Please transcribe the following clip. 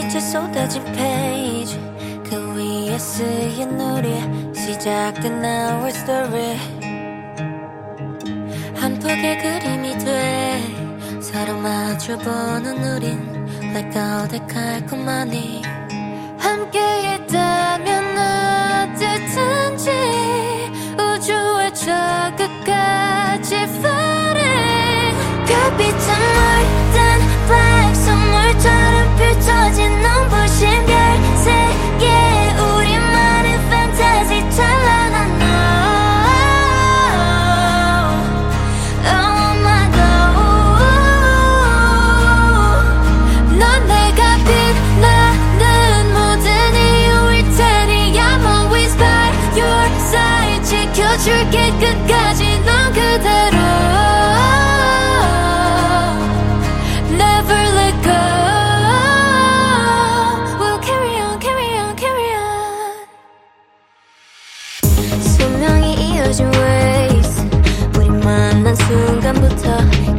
전체 쏟아진 페이지 그 위에 쓰인 우리 시작된 our story 한 폭의 그림이 돼 서로 마주보는 우린 like 어색할것만이 함께 있다면 어디든지 우주의 저 끝까지 floating 별빛은 물든 black 선물처럼 펼쳐진 눈부신 별세계 우리만의 fantasy 찬란한 너 Oh my God 넌 내가 빛나는 모든 이유일 테니 I'm always by your side 지켜줄게 끝까지 넌 그대로 Never let go We'll carry on, carry on, carry on 수명이 이어진 ways 우리 만난 순간부터